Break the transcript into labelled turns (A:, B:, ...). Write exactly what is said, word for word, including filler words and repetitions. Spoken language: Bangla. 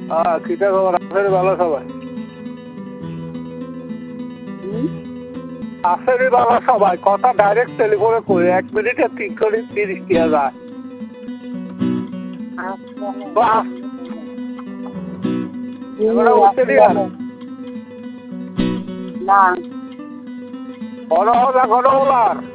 A: হ্যাঁ কিটা খবর আছে ভালো সবাই আসেনি ভালো সবাই কথা ডাইরেক্ট টেলিফোনে কই এক মিনিটে তিন কোটি তিরিশ টিয়া যায় বাহ এবারে উঠতে আর
B: না
A: বড় হলা বড় হলার